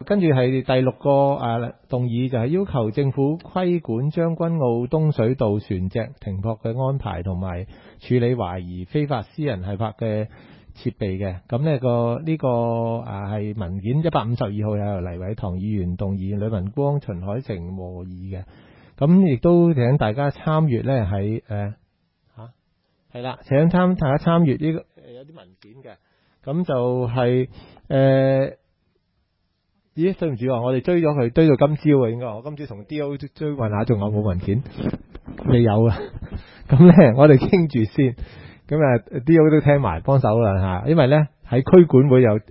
跟住係第六個動議，就係要求政府規管將軍澳東水道船隻停泊嘅安排，同埋處理懷疑非法私人繫泊嘅設備嘅。咁呢個係文件152號，由黎偉棠議員動議，呂文光、秦海成和議嘅。咁亦都請大家參閱呢，喺係啦，請大家參閱呢個有啲文件嘅。咁就係咦，對唔住啊，我哋追咗佢，追到今朝啊，應該我今朝同 D.O. 追問下，仲有冇文件？未有啊。咁咧，我哋傾住先。咁D.O. 都聽埋幫手啦嚇，因為咧喺區管會有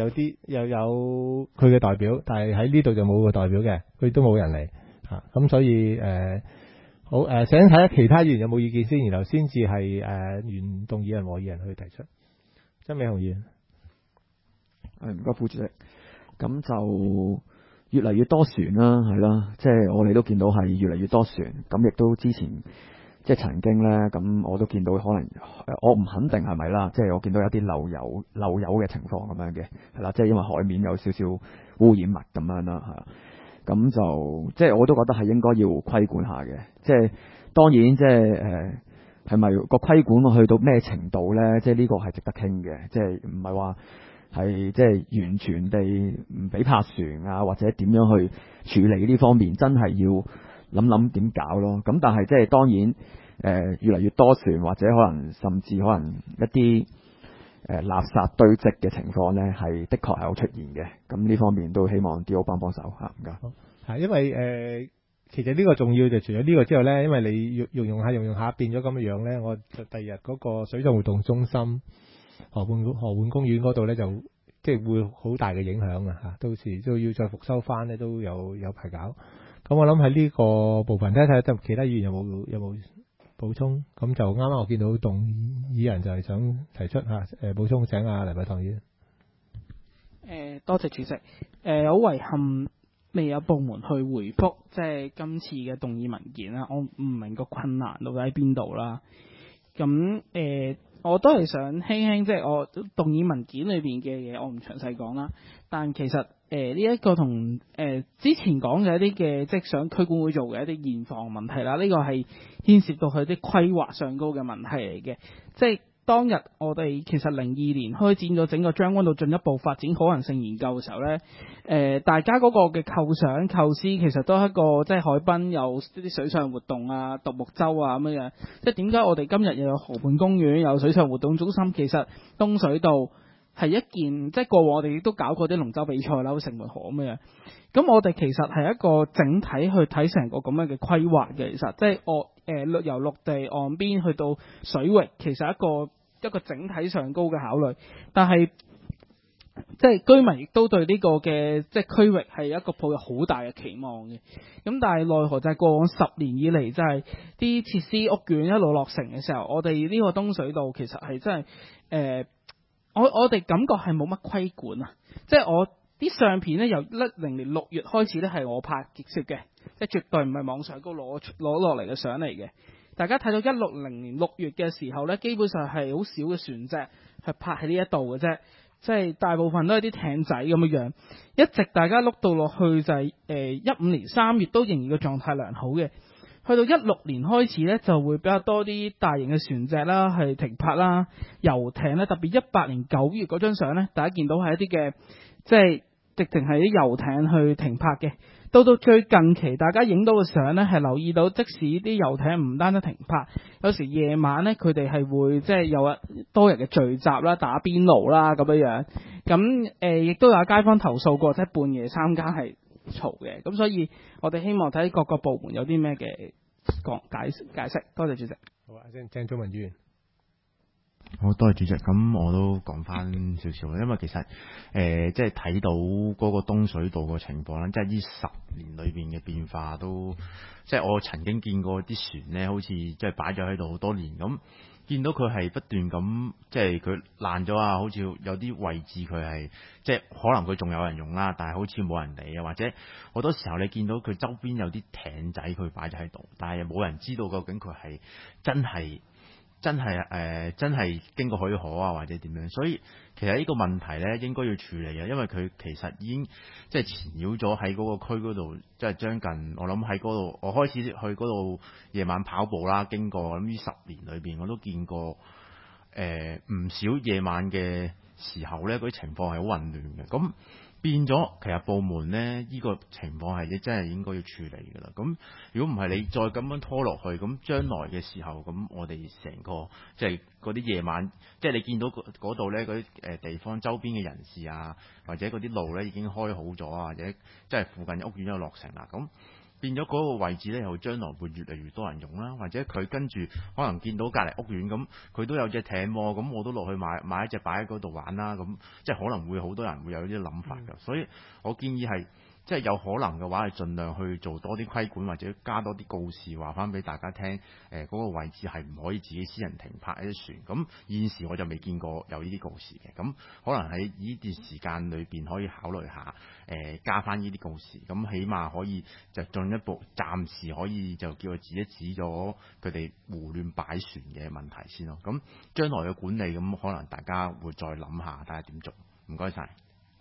佢嘅代表，但係喺呢度就冇個代表嘅，佢都冇人嚟嚇。咁所以好想睇下其他議員有冇意見先，然後先至係原動議人和議人去提出。曾美雄議員， 唔該副主席。咁就越嚟越多船啦，係啦，即係我哋都見到係越嚟越多船。咁亦都之前即係曾經咧，咁我都見到可能我唔肯定係咪啦，即係我見到有啲漏油嘅情況咁樣嘅，係啦，即係因為海面有少少污染物咁樣啦，係咁就即係我都覺得係應該要規管下嘅。即係當然即係係咪個規管去到咩程度咧？即係呢個係值得傾嘅，即係唔係話係即係完全地唔俾泊船啊，或者點樣去處理呢方面，真係要諗點搞咯。咁但係即係當然越嚟越多船，或者甚至可能一啲垃圾堆積嘅情況咧，係的確係有出現嘅。咁呢方面都希望 D.O. 幫手嚇，唔該。 係因為其實呢個重要就除咗呢個之後咧，因為你用下變咗咁嘅樣咧，我就第二日嗰個水上活動中心河畔公園嗰度咧，就即係會好大嘅影響啊！嚇，到時都要再復修翻咧，都有排搞。咁我諗喺呢個部分睇睇，其他議員有冇補充？咁就啱啱我見到動議人就係想提出補充，請黎偉棠議員。 多謝主席。好遺憾未有部門去回覆，即係今次嘅動議文件啦。我唔明個困難到底喺邊度啦。咁我都係想輕即係我動議文件裏邊嘅嘢，我唔詳細講啦。但其實呢一個同之前講嘅一啲嘅，即係想區管會做嘅一啲現況問題啦，呢個係牽涉到佢啲規劃上高嘅問題嚟嘅。即係當日我哋其實02年開展咗整個將軍澳進一步發展可能性研究嘅時候咧，大家嗰個嘅構想構思其實都係一個即係海濱有啲水上活動啊、獨木舟啊咁樣。即係點解我哋今日又有河畔公園、有水上活動中心？其實東水道係一件，即係過往我哋亦都搞過啲龍舟比賽啦，城門河咁樣。咁我哋其實係一個整體去睇成個咁樣嘅規劃嘅，其實即係由陸地岸邊去到水域，其實一個整體上高嘅考慮。但係即係居民亦都對呢個嘅即係區域係一個抱有好大嘅期望嘅。咁但係奈何就係過往10年以嚟，就係啲設施屋苑一路落成嘅時候，我哋呢個東水道其實係真係我哋感覺係冇乜規管啊！即係我啲相片咧，由10年6月開始咧係我拍攝嘅，即係絕對唔係網上高攞落嚟嘅相嚟嘅。大家睇到160年6月嘅時候咧，基本上係好少嘅船隻係泊喺呢一度嘅啫，即係大部分都係啲艇仔咁樣。一直大家碌到落去就係15年3月都仍然個狀態良好嘅。去到16年開始咧，就會比較多啲大型嘅船隻啦，係停泊啦，遊艇咧，特別18年9月嗰張相咧，大家見到係一啲嘅，即係直情係啲遊艇去停泊嘅。到最近期，大家影到嘅相咧，係留意到，即使啲遊艇唔單止停泊，有時夜晚咧，佢哋係會即係有多人嘅聚集啦、打邊爐啦咁樣。咁亦都有街坊投訴過，即係半夜3更係嘈嘅。咁所以我哋希望睇各個部門有啲咩嘅解釋。多謝主席。 好啊，鄭中文議員。 好，多謝主席。咁我都講翻少少啦，因為其實即係睇到嗰個東水道個情況啦，即係呢10年裏邊嘅變化都，即係我曾經見過啲船咧，好似即係擺咗喺度好多年咁，見到佢係不斷咁，即係佢爛咗啊，好似有啲位置佢係即係可能佢仲有人用啦，但係好似冇人理啊，或者好多時候你見到佢周邊有啲艇仔佢擺咗喺度，但係冇人知道究竟佢係真係經過許可啊，或者點樣？所以其實呢個問題咧應該要處理嘅，因為佢其實已經即係纏繞咗喺嗰個區嗰度，即係將近我諗喺嗰度，我開始去嗰度夜晚跑步啦，經過咁呢10年裏邊我都見過唔少夜晚嘅時候咧，嗰啲情況係好混亂嘅，咁變咗其實部門呢，呢個情況係真係應該要處理㗎啦。咁如果唔係你再咁樣拖落去，咁將來嘅時候，咁我哋成個即係嗰啲夜晚，即係你見到嗰度呢，嗰啲地方周邊嘅人士啊，或者嗰啲路呢已經開好咗啊，或者即係附近屋苑都落成啦，咁變咗嗰個位置呢，又將來會越嚟越多人用啦，或者佢跟住可能見到隔離屋苑咁，佢都有隻艇喎，咁我都落去買一隻擺喺嗰度玩啦，咁即係可能會好多人會有呢啲諗法㗎，所以我建議係即係有可能嘅話，係盡量去做多啲規管，或者加多啲告示，話翻俾大家聽，嗰個位置係唔可以自己私人停泊一啲船。咁現時我就未見過有呢啲告示嘅，咁可能喺呢段時間裏邊可以考慮下，加翻呢啲告示，咁起碼可以就進一步暫時可以就叫佢指一指咗佢哋胡亂擺船嘅問題先咯。咁將來嘅管理咁可能大家會再諗下睇下點做。唔該晒。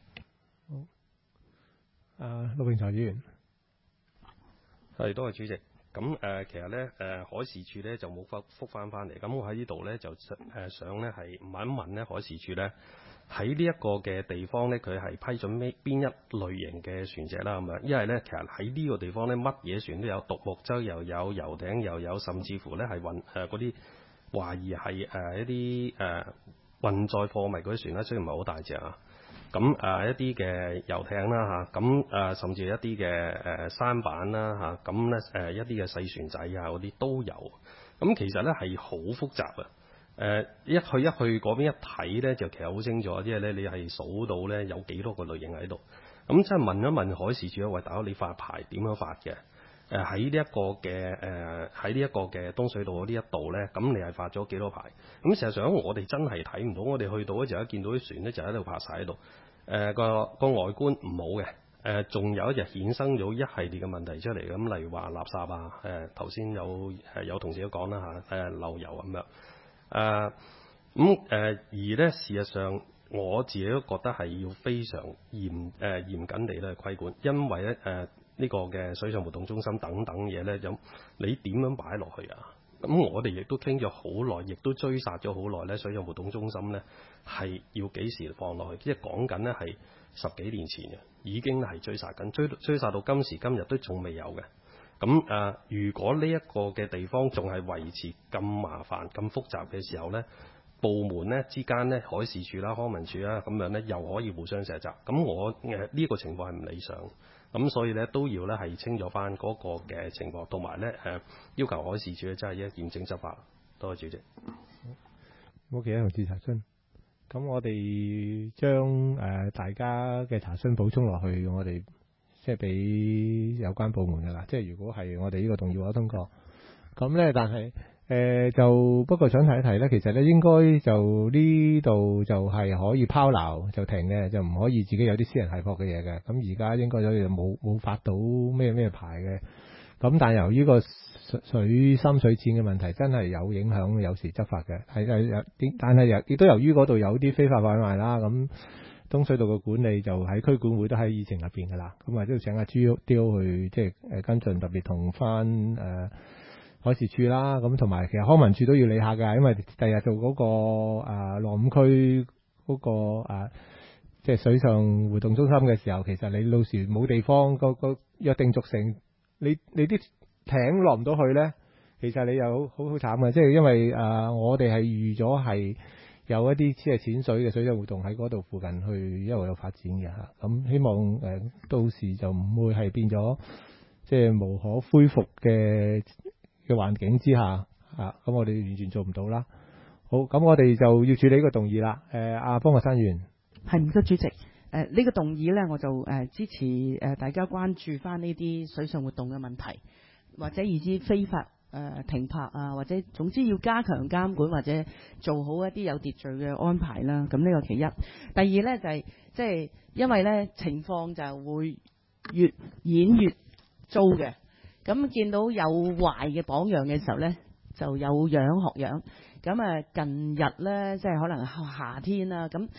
陸永才議員， 係多謝主席。咁其實咧海事處咧就冇覆翻嚟。咁我喺呢度咧就想咧係問一問咧海事處咧喺呢一個嘅地方咧佢係批准邊一類型嘅船隻啦咁樣。因為咧其實喺呢個地方咧乜嘢船都有，獨木舟又有，遊艇又有，甚至乎咧係運嗰啲懷疑係一啲運載貨物嗰啲船咧，雖然唔係好大隻啊。咁一啲嘅遊艇啦嚇，咁甚至一啲嘅舢板啦嚇，咁咧一啲嘅細船仔啊嗰啲都有。咁其實咧係好複雜啊！一去嗰邊一睇咧，就其實好清楚，即係咧你係數到咧有幾多個類型喺度。咁即係問一問海事處，喂大佬你發牌點樣發嘅？喺呢一個嘅東水道呢一度咧，咁你係發咗幾多牌？咁事實上我哋真係睇唔到，我哋去到咧就一見到啲船咧就喺度泊晒喺度，個外觀唔好嘅，仲有一日衍生咗一系列嘅問題出嚟，咁例如話垃圾啊，頭先有同事都講啦嚇，漏油咁樣，而咧事實上我自己都覺得係要非常嚴謹地咧規管，因為咧呢個嘅水上活動中心等等嘢咧，咁你點樣擺落去啊？咁我哋亦都傾咗好耐，亦都追殺咗好耐咧。水上活動中心咧係要幾時放落去？即係講緊咧係10幾年前嘅，已經係追殺緊，追殺到今時今日都仲未有嘅。咁如果呢一個嘅地方仲係維持咁麻煩、咁複雜嘅時候咧，部門咧之間咧，海事處啦、康文署啦咁樣咧，又可以互相卸責。咁我呢個情況係唔理想。咁所以咧都要咧係清咗翻嗰個嘅情況，同埋咧要求海事處咧真係嚴正執法。多謝主席。 冇其他同事查詢，咁我哋將大家嘅查詢補充落去，我哋即係俾有關部門㗎啦。即係如果係我哋呢個動議獲得通過，咁咧但係就不過想提一提咧，其實咧應該就呢度就係可以拋錨就停嘅，就唔可以自己有啲私人繫泊嘅嘢嘅。咁而家應該就冇發到咩牌嘅。咁但係由於個水深水淺嘅問題，真係有影響，有時執法嘅但係亦都由於嗰度有啲非法買賣啦。咁東水道嘅管理就喺區管會都喺議程入邊㗎啦。咁啊都要請阿朱雕去即係跟進，特別同翻海事處啦，咁同埋其實康文署都要理下㗎，因為第日做嗰個落五區嗰個即係水上活動中心嘅時候，其實你到時冇地方，個約定俗成，你啲艇落唔到去咧，其實你又好慘嘅，即係因為我哋係預咗係有一啲即係淺水嘅水上活動喺嗰度附近去一路有發展嘅嚇，咁希望到時就唔會係變咗即係無可恢復嘅環境之下咁我哋完全做唔到啦。好，咁我哋就要處理呢個動議啦。阿方國珊議員， 係唔該主席。呢個動議呢，我就支持大家關注翻呢啲水上活動嘅問題，或者以至非法停泊啊，或者總之要加強監管，或者做好一啲有秩序嘅安排啦。咁呢個其一。第二呢，就係即係因為呢情況就會越演越糟嘅。咁見到有壞嘅榜樣嘅時候呢，就有樣學樣。咁近日呢，即係可能夏天啦，咁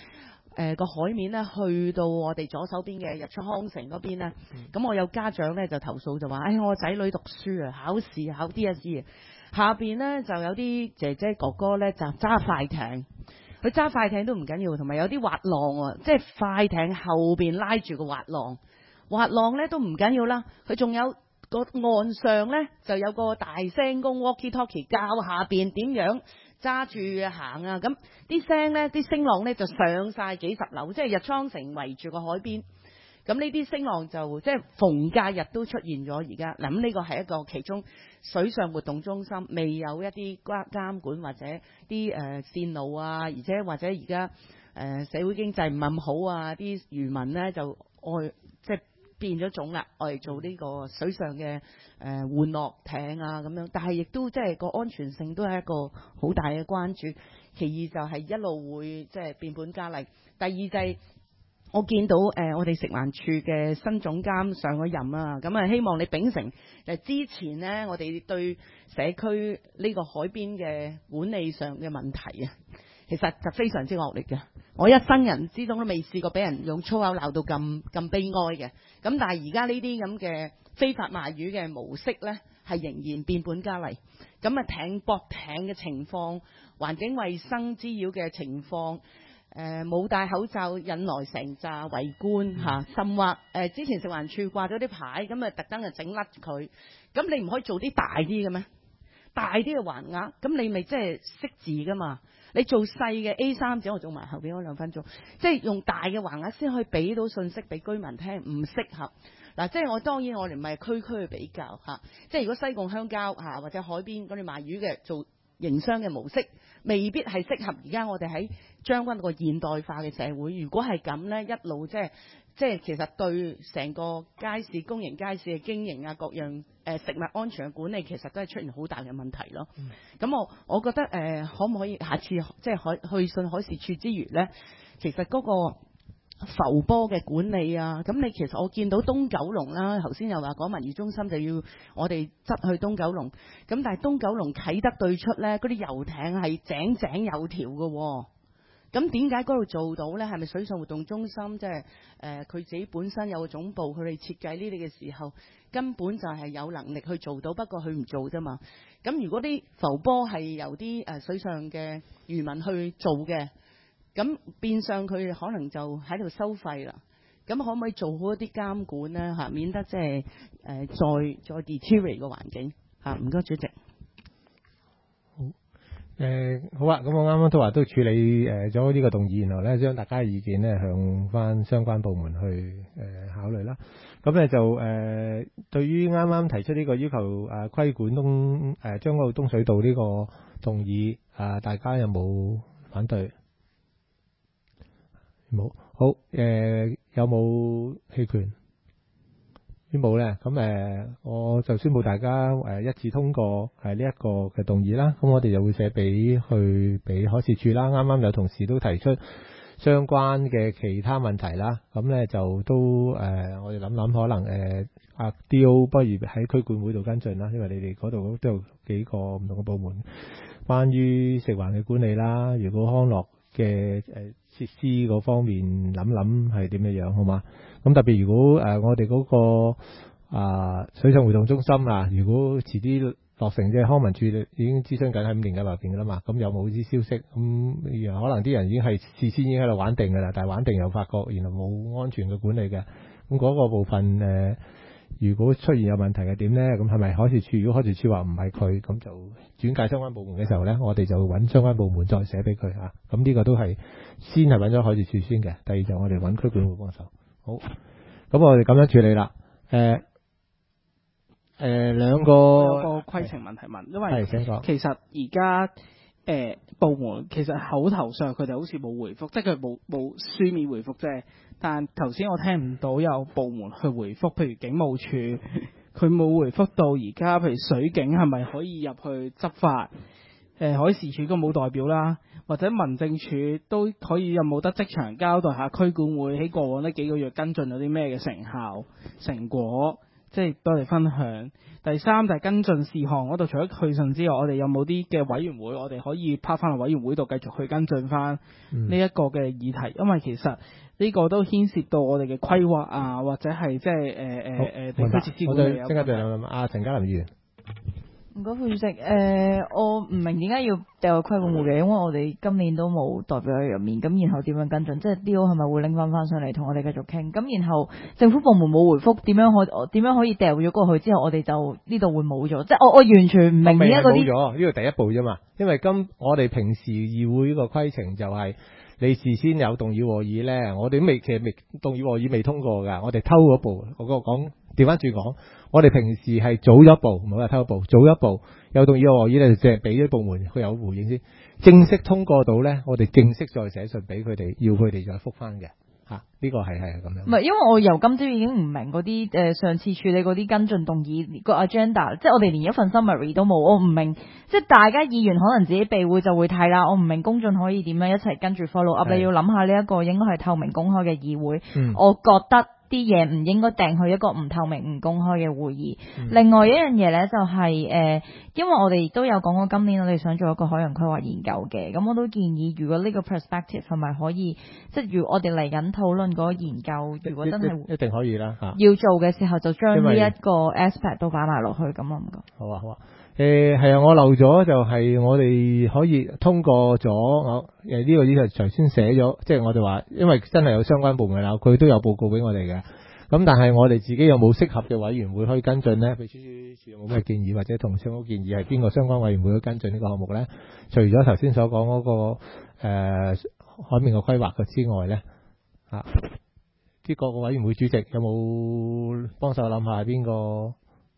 個海面咧去到我哋左手邊嘅日出康城嗰邊咧，咁我有家長咧就投訴就話，我仔女讀書啊，考試考 DSE， 下邊咧就有啲姐姐哥哥咧就揸快艇，佢揸快艇都唔緊要，同埋有啲滑浪喎，即係快艇後邊拉住個滑浪，滑浪咧都唔緊要啦，佢仲有個岸上咧就有個大聲公 walkie talkie 教下邊點樣揸住行啊，咁啲聲咧啲聲浪咧就上晒幾十樓，即係日出康城圍住個海邊。咁呢啲聲浪就即係逢假日都出現咗而家。嗱，咁呢個係一個其中水上活動中心未有一啲監管或者啲線路啊，而且或者而家社會經濟唔係咁好啊，啲漁民咧就愛即係變咗種啦，愛嚟做呢個水上嘅玩樂艇啊咁樣。但係亦都即係個安全性都係一個好大嘅關注。其二就係一路會即係變本加厲。第二就係我見到我哋食環署嘅新總監上咗任啊，咁啊希望你秉承之前呢，我哋對社區呢個海邊嘅管理上嘅問題啊，其實就非常之惡劣嘅。我一生人之中都未試過俾人用粗口鬧到咁悲哀嘅。咁但係而家呢啲咁嘅非法賣魚嘅模式呢，係仍然變本加厲。咁啊艇駁艇嘅情況、環境衛生滋擾嘅情況。冇戴口罩引來成紮圍觀嚇，甚或之前食環署掛咗啲牌，咁啊特登整甩佢，咁你唔可以做啲大啲嘅咩？大啲嘅橫額，咁你咪即係識字噶嘛？你做細嘅 A3 紙，我做埋後邊嗰2分鐘，即係用大嘅橫額先可以俾到信息俾居民聽，唔適合。嗱，即係當然我哋唔係區區去比較嚇，即係如果西貢鄉郊嚇或者海邊嗰啲賣魚嘅做營商嘅模式，未必係適合而家我哋喺將軍個現代化嘅社會。如果係咁呢，一路即係其實對成個街市公營街市嘅經營啊，各樣食物安全嘅管理，其實都係出現好大嘅問題咯。咁我覺得可唔可以下次即係去信海事處之餘呢，其實嗰個浮波嘅管理啊，咁你其實我見到東九龍啦，頭先又話講文娛中心就要我哋執去東九龍，咁但係東九龍啟德對出呢，嗰啲遊艇係井井有條嘅喎。咁點解嗰度做到呢？係咪水上活動中心即係佢自己本身有個總部，佢哋設計呢啲嘅時候根本就係有能力去做到，不過佢唔做啫嘛。咁如果啲浮波係由啲水上嘅漁民去做嘅，咁變相佢可能就喺度收費啦。咁可唔可以做好一啲監管呢？嚇，免得即係再 deteriorate 個環境嚇。唔該，主席。 好啊，咁我啱啱都話都處理咗呢個動議，然後咧將大家嘅意見咧向翻相關部門去考慮啦。咁咧就對於啱啱提出呢個要求規管將軍澳東水道呢個動議大家有冇反對？冇。好，有冇棄權？冇咧，咁我就宣佈大家一致通過呢一個嘅動議啦。咁我哋就會寫俾海事處啦。啱啱有同事都提出相關嘅其他問題啦。咁咧就都我哋諗可能阿 D.O. 不如喺區管會度跟進啦，因為你哋嗰度都有幾個唔同嘅部門關於食環嘅管理啦。如果康樂嘅設施嗰方面諗係點樣好嘛？咁特別如果我哋嗰個水上活動中心如果遲啲落成，即係康文署已經諮詢緊喺5年計劃入邊噶啦嘛，咁有冇啲消息？咁可能啲人已經係事先已經喺度玩定噶啦，但係玩定又發覺原來冇安全嘅管理嘅，咁嗰個部分如果出現有問題係點呢？咁係咪海事處？如果海事處話唔係佢，咁就轉介相關部門嘅時候呢，我哋就揾相關部門再寫俾佢嚇。咁呢個都係先係揾咗海事處先嘅，第二就我哋揾區管會幫手。好，咁我哋咁樣處理啦。兩個有個規程問題問，因為其實而家部門其實口頭上佢哋好似冇回覆，即係佢冇書面回覆啫。但頭先我聽唔到有部門去回覆，譬如警務處，佢冇回覆到而家，譬如水警係咪可以入去執法？海事處都冇代表啦，或者民政處都可以有冇得即場交代下區管會喺過往呢幾個月跟進咗啲咩嘅成效成果？ 即係多嚟分享。第三就係跟進事項嗰度，除咗去信之外，我哋有冇啲嘅委員會，我哋可以拋翻落委員會度繼續去跟進翻呢一個嘅議題，因為其實呢個都牽涉到我哋嘅規劃啊，或者係即係地區設施管理啊。 即刻就諗阿陳家林議員。 唔該，副主席，我唔明點解要掉入規管會嘅，因為我哋今年都冇代表喺入面，咁然後點樣跟進？即係 D.O. 係咪會拎翻上嚟同我哋繼續傾？咁然後政府部門冇回覆，點樣可以掉咗過去之後，我哋就呢度會冇咗？即係我完全唔明點解嗰啲。 冇咗，呢個第一步啫嘛。因為我哋平時議會呢個規程就係你事先有動議和議咧，我哋其實未動議和議未通過㗎，我哋偷嗰步。我講調翻轉講。我哋平時係早一步，唔好話偷一步，早一步有動議和議咧，就即係俾啲部門佢有回應先，正式通過到咧，我哋正式再寫信俾佢哋，要佢哋再覆翻嘅嚇。呢個係咁樣。 唔係，因為我由今朝已經唔明嗰啲上次處理嗰啲跟進動議個 agenda， 即係我哋連一份 summary 都冇，我唔明，即係大家議員可能自己備會就會睇啦，我唔明公眾可以點樣一齊跟住 follow up。你要諗下呢一個應該係透明公開嘅議會，我覺得啲嘢唔應該掟去一個唔透明唔公開嘅會議。另外一樣嘢咧就係因為我哋都有講過今年我哋想做一個海洋規劃研究嘅，咁我都建議如果呢個 perspective 係咪可以，即係如果我哋嚟緊討論嗰個研究，如果真係一定可以啦嚇， 要做嘅時候就將呢一個 aspect 都擺埋落去咁啊，唔該。 好啊好啊。係啊，我漏咗就係我哋可以通過咗我呢個議題，頭先寫咗，即係我哋話，因為真係有相關部門啦，佢都有報告俾我哋嘅。咁但係我哋自己有冇適合嘅委員會可以跟進呢？秘書處有冇咩建議，或者同政府建議係邊個相關委員會去跟進呢個項目呢？除咗頭先所講嗰個海面嘅規劃嘅之外呢，啲各個委員會主席有冇幫手諗下邊個？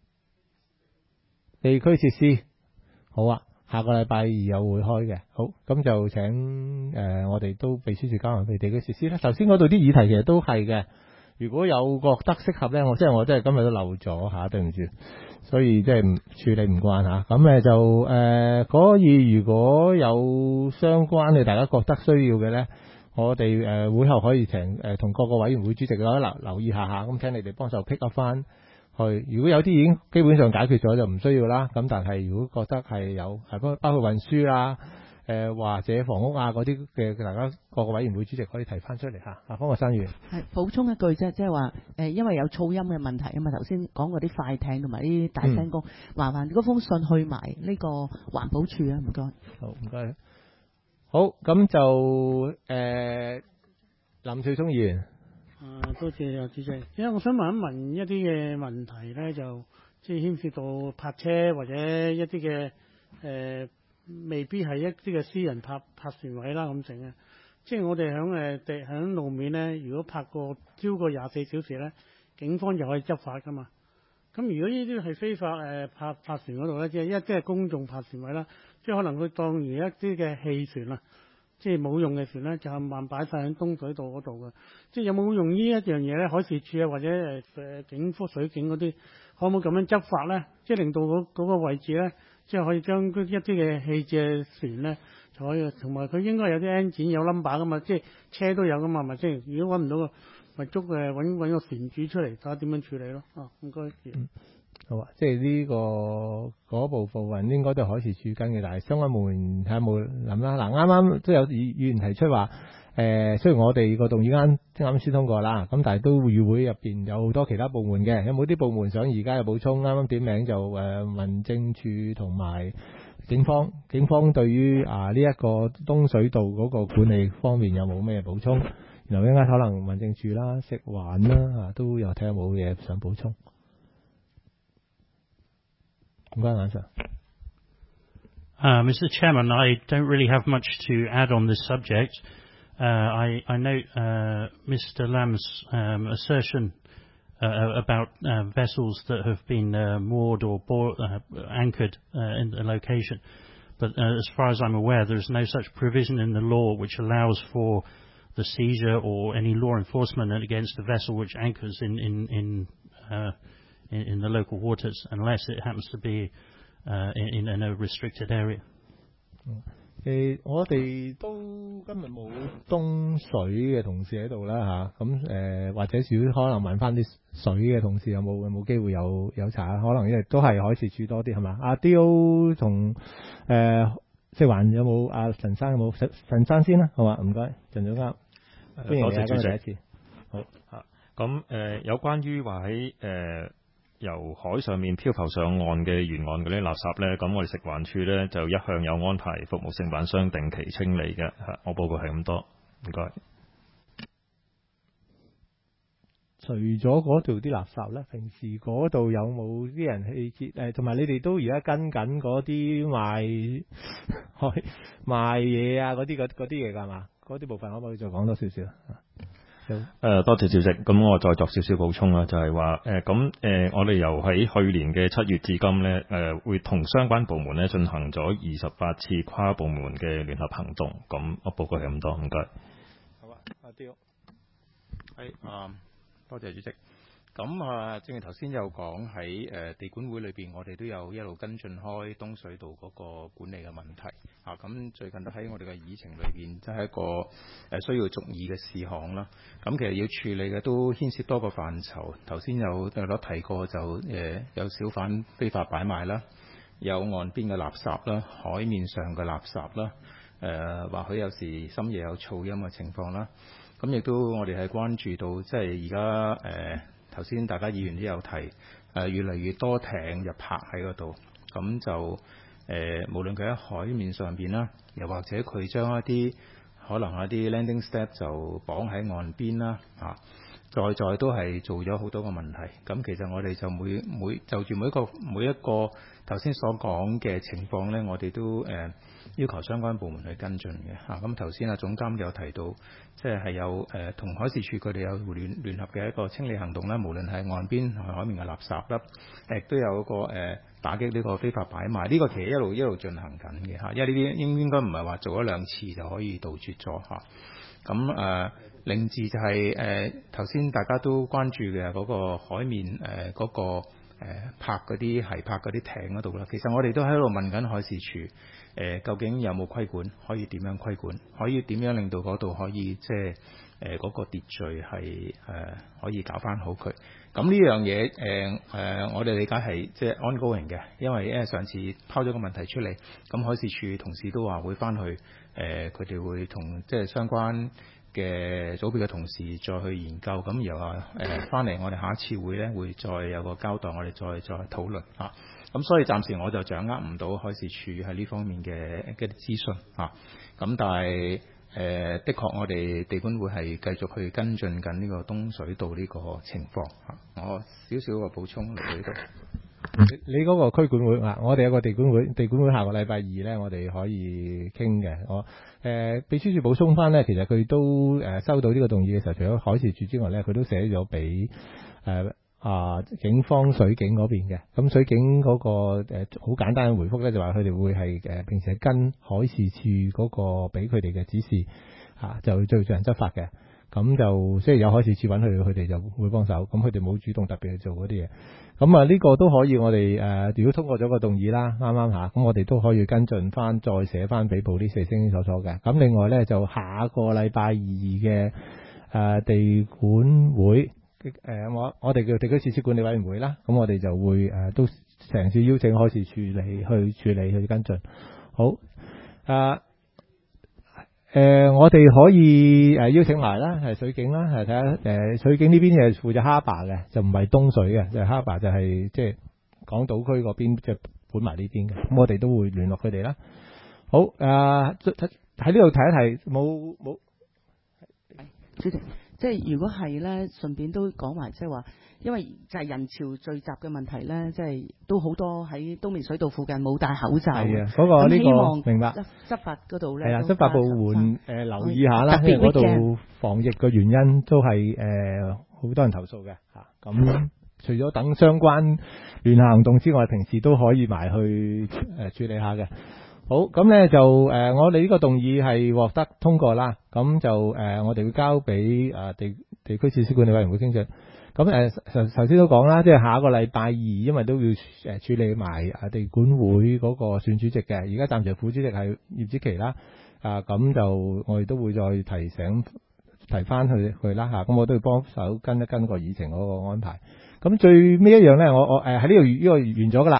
地區設施好啊，下個禮拜二有會開嘅，好，咁就請我哋都秘書處交埋佢地區設施啦。頭先嗰度啲議題其實都係嘅，如果有覺得適合咧，我真係今日都漏咗嚇，對唔住，所以即係處理唔慣嚇。咁就可以如果有相關嘅大家覺得需要嘅咧，我哋會後可以請同各個委員會主席留意下，咁請你哋幫手 pick up 翻。如果有啲已經基本上解決咗就唔需要啦，咁但係如果覺得係有包括運輸啊、或者房屋啊嗰啲嘅，大家各個委員會主席可以提翻出嚟嚇。方國珊議員係補充一句啫，即係話因為有噪音嘅問題啊嘛，頭先講嗰啲快艇同埋啲大聲公，麻煩嗰封信去埋呢個環保署啊，唔該。 好，唔該。好，咁就林少聰議員。 多謝啊，主席。因為我想問一問一啲嘅問題咧，就即係牽涉到泊車或者一啲嘅未必係一啲嘅私人泊船位啦咁成啊。即係我哋響路面咧，如果泊過超過24小時咧，警方就可以執法噶嘛。咁如果呢啲係非法泊船嗰度咧，即係公眾泊船位啦，即係可能佢當如一啲嘅棄船啊。即係冇用嘅船咧，就係慢擺晒喺東水道嗰度嘅。即係有冇用呢一樣嘢咧？海事處啊，或者警科水警嗰啲，可唔可以咁樣執法咧？即係令到嗰個位置咧，即係可以將一啲嘅棄置船咧，就可以同埋佢應該有啲 engine 有 number 噶嘛，即係車都有噶嘛，咪即係如果揾唔到個，咪捉揾個船主出嚟睇下點樣處理咯。唔該。 好啊，即係呢嗰部分應該都係海事處跟嘅，但係相關部門睇下有冇諗啦。嗱，啱啱都有議員提出話，雖然我哋個動議啱先通過啦，咁但係都議會入邊有好多其他部門嘅，有冇啲部門想而家有補充？啱啱點名就民政處同埋警方對於呢一個東水道嗰個管理方面有冇咩補充？然後一陣可能民政處啦、食環啦都有睇下有冇嘢想補充。 Mr. Chairman, I don't really have much to add on this subject. I note Mr. Lam's assertion about vessels that have been moored or anchored in the location. But as far as I'm aware, there is no such provision in the law which allows for the seizure or any law enforcement against a vessel which anchors in the local waters, unless it happens to be in a restricted area. 我哋都今日冇東水嘅同事喺度啦嚇，咁或者少可能問翻啲水嘅同事有冇機會有查，可能因為都係海事處多啲係嘛？阿 D.O. 同食環有冇阿陳生有冇？陳生先啦，好嘛？唔該，陳總監，歡迎你啊！今日第一次，好嚇。咁有關於話喺由海上面漂浮上岸嘅沿岸嗰啲垃圾呢，咁我哋食環署呢就一向有安排服務承辦商定期清理嘅嚇。我報告係咁多，唔該。 除咗嗰度啲垃圾呢，平時嗰度有冇啲人去接？同埋你哋都而家跟緊嗰啲賣嘢啊嗰啲嘢㗎嘛？嗰啲部分可唔可以再講多少少？ 多謝主席，咁我再作少少補充啦，就係話我哋由喺去年嘅7月至今呢，會同相關部門呢進行咗28次跨部門嘅聯合行動，咁我報告係咁多，唔該。 好啊，阿刁， 多謝主席。咁正如頭先有講喺地管會裏邊，我哋都有一路跟進開東水道嗰個管理嘅問題。咁最近都喺我哋嘅議程裏邊，即係一個需要續議嘅事項啦。咁其實要處理嘅都牽涉多個範疇。頭先有提過就有小販非法擺賣啦，有岸邊嘅垃圾啦，海面上嘅垃圾啦，或許有時深夜有噪音嘅情況啦。咁亦都我哋係關注到，即係而家頭先大家議員都有提，越嚟越多艇就泊喺嗰度，咁就無論佢喺海面上邊啦，又或者佢將一啲可能一啲 landing step 就綁喺岸邊啦，在都係做咗好多個問題。咁其實我哋就就住每一個頭先所講嘅情況呢，我哋都要求相關部門去跟進嘅。咁頭先總監有提到，即係有同海事處佢哋有聯合嘅一個清理行動啦，無論係岸邊海面嘅垃圾啦，亦都有一個打擊呢個非法擺賣。呢個其實一路進行緊嘅，因為呢啲應該唔係話做咗2次就可以杜絕咗嚇。咁另至就係頭先大家都關注嘅嗰個海面嗰個泊嗰啲係泊嗰啲艇嗰度啦。其實我哋都喺度問緊海事處究竟有冇規管，可以點樣規管，可以點樣令到嗰度可以即係嗰個秩序係可以搞翻好佢。咁呢樣嘢我哋理解係即係 ongoing 嘅，因為上次拋咗個問題出嚟，咁海事處同事都話會翻去佢哋會同即係相關嘅組別嘅同事再去研究，咁然後翻嚟我哋下一次會呢會再有個交代，我哋再討論嚇。咁所以暫時我就掌握唔到海事處喺呢方面嘅一啲資訊嚇。咁但係的確我哋地管會係繼續去跟進緊呢個東水道呢個情況嚇。我少少個補充嚟到呢度。 你嗰個區管會我哋有個地管會下個禮拜2呢，我哋可以傾嘅。我秘書處補充翻呢，其實佢都收到呢個動議嘅時候，除咗海事處之外呢，佢都寫咗俾警方水警嗰邊嘅。咁水警嗰個好簡單嘅回覆呢，就話佢哋會係平時係跟海事處嗰個俾佢哋嘅指示就做人執法嘅。咁就雖然有海事處揾佢哋就會幫手。咁佢哋冇主動特別去做嗰啲嘢。咁呢個都可以，我哋如果通過咗個動議啦，啱啱咁我哋都可以跟進翻，再寫翻俾police清清楚楚嘅。咁另外呢，就下個禮拜2嘅地管會我哋叫地區設施管理委員會啦。咁我哋就會都嘗試邀請海事處理去處理去跟進。好我哋可以邀請埋啦，係水警啦，係睇下水警呢邊係負責哈巴嘅，就唔係東水嘅，就係哈巴就係即係港島區嗰邊，即係管埋呢邊嘅。咁我哋都會聯絡佢哋啦。好喺呢度提一提，冇主席，即係如果係咧，順便都講埋，即係話，因為就係人潮聚集嘅問題咧，即係都好多喺東面水道附近冇戴口罩。係啊， 嗰個呢希望個明白。 執法嗰度咧， 係啊，執法部門留意下啦，因為嗰度防疫嘅原因都係好多人投訴嘅嚇。咁除咗等相關聯合行動之外，平時都可以埋去處理下嘅。好，咁咧就我哋呢個動議係獲得通過啦。咁就我哋會交俾地區設施管理委員會傾進。 咁頭先都講啦，即係下一個禮拜二，因為都要處理埋地管會嗰個選主席嘅，而家暫時副主席係葉子琪啦。咁就我哋都會再提翻佢啦嚇，咁我都要幫手跟一跟個議程嗰個安排。咁最尾一樣咧，我喺呢度完咗㗎啦。